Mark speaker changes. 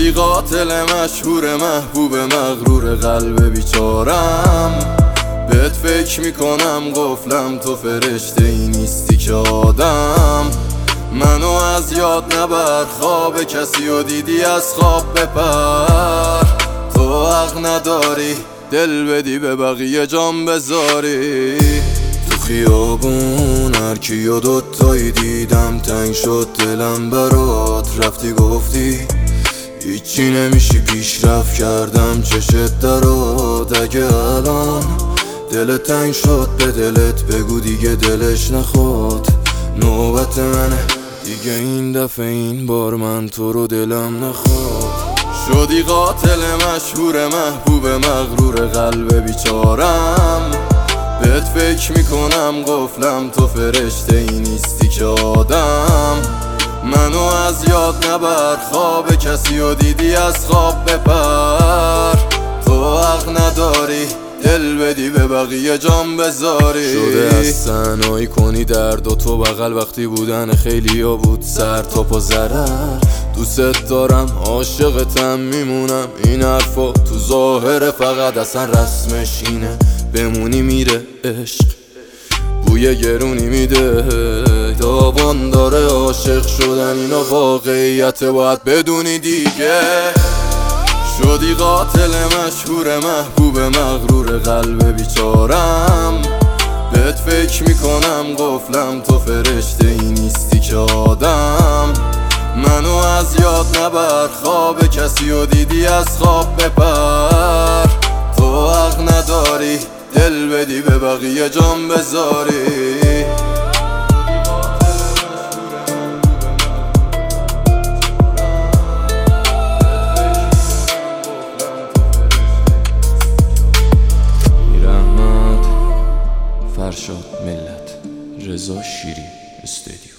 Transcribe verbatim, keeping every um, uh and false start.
Speaker 1: شدی قاتل مشهور محبوب مغرور قلب بیچارم. بهت فکر میکنم قفلم تو فرشته ای نیستی که آدم. منو از یاد نبر، خواب کسی و دیدی از خواب بپر. تو حق نداری دل بدی به بقیه جان بذاری. تو خیابون هر کیو دوتایی دیدم تنگ شد دلم برات. رفتی گفتی هیچی نمیشی پیشرفت کردم چشت درات. اگه الان دلت تنگ شد به دلت بگو دیگه دلش نخواد. نوبت منه دیگه این دفعه، این بار من تو رو دلم نخواد. شدی قاتل مشهور محبوب مغرور قلب بیچارم. بهت فکر میکنم قفلم تو فرشته ای نیستی که آدم. منو از یاد نبر، خواب کسی و دیدی از خواب بپر. تو حق نداری دل بدی به بقیه جان بذاری. شده از تنهایی کنی درد و تو بغل وقتی بودن خیلی ها بود سر تا پا ضرر. دوست دارم عاشقتم میمونم، این حرفا تو ظاهره فقط اصلا رسمش اینه بمونی میره عشق بوی گرونی میده. داوان داره عاشق شدن اینا واقعیت باید بدونی دیگه. شدی قاتل مشهور محبوب مغرور قلب بیچارم. بهت فکر میکنم قفلم تو فرشته ای نیستی که آدم. منو از یاد نبر، خواب کسی و دیدی از خواب بپر. تو حق نداری دل بدی به بقیه جان بذاری.
Speaker 2: فرشاد ملت، رضا شیری استودیو.